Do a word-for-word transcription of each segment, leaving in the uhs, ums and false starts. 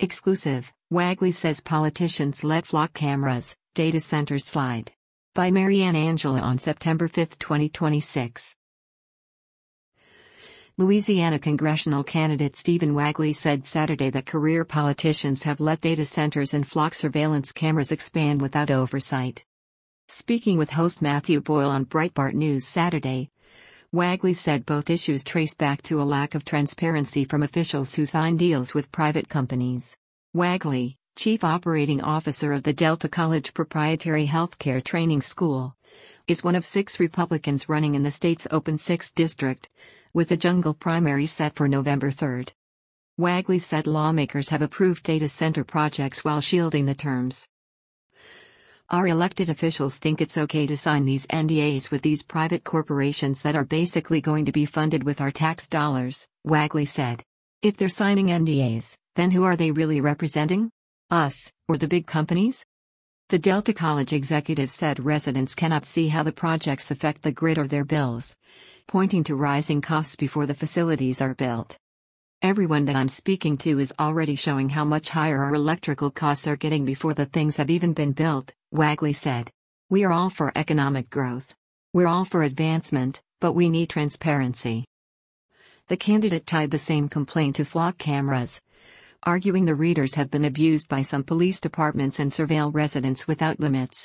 Exclusive, Wagley says politicians let flock cameras, data centers slide. By Marianne Angela on September fifth, twenty twenty-six. Louisiana congressional candidate Stephen Wagley said Saturday that career politicians have let data centers and flock surveillance cameras expand without oversight. Speaking with host Matthew Boyle on Breitbart News Saturday, Wagley said both issues trace back to a lack of transparency from officials who sign deals with private companies. Wagley, chief operating officer of the Delta College Proprietary Healthcare Training School, is one of six Republicans running in the state's open sixth district, with the jungle primary set for November third. Wagley said lawmakers have approved data center projects while shielding the terms. Our elected officials think it's okay to sign these N D As with these private corporations that are basically going to be funded with our tax dollars, Wagley said. If they're signing N D As, then who are they really representing? Us, or the big companies? The Delta College executive said residents cannot see how the projects affect the grid or their bills, pointing to rising costs before the facilities are built. Everyone that I'm speaking to is already showing how much higher our electrical costs are getting before the things have even been built, Wagley said. We are all for economic growth. We're all for advancement, but we need transparency. The candidate tied the same complaint to flock cameras, arguing the readers have been abused by some police departments and surveil residents without limits.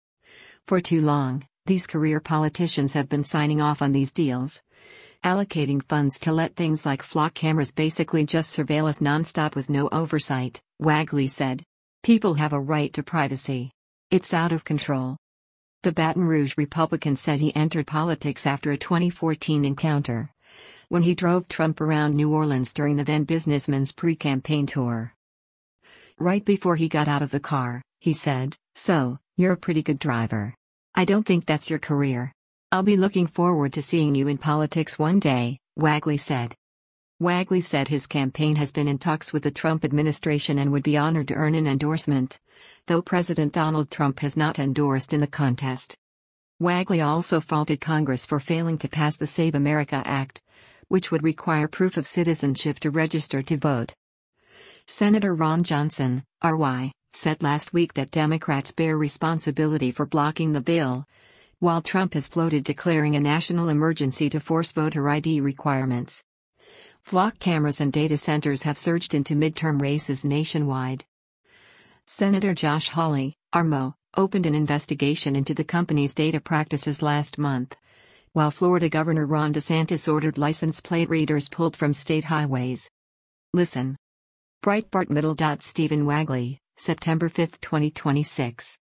For too long, these career politicians have been signing off on these deals, allocating funds to let things like flock cameras basically just surveil us nonstop with no oversight, Wagley said. People have a right to privacy. It's out of control. The Baton Rouge Republican said he entered politics after a twenty fourteen encounter, when he drove Trump around New Orleans during the then businessman's pre-campaign tour. Right before he got out of the car, he said, "So, you're a pretty good driver. I don't think that's your career. I'll be looking forward to seeing you in politics one day," Wagley said. Wagley said his campaign has been in talks with the Trump administration and would be honored to earn an endorsement, though President Donald Trump has not endorsed in the contest. Wagley also faulted Congress for failing to pass the Save America Act, which would require proof of citizenship to register to vote. Senator Ron Johnson, R Y, said last week that Democrats bear responsibility for blocking the bill, while Trump has floated declaring a national emergency to force voter I D requirements. Flock cameras and data centers have surged into midterm races nationwide. Senator Josh Hawley, R M O, opened an investigation into the company's data practices last month, while Florida Governor Ron DeSantis ordered license plate readers pulled from state highways. Listen. Breitbart Middle. Stephen Wagley, September fifth, twenty twenty-six.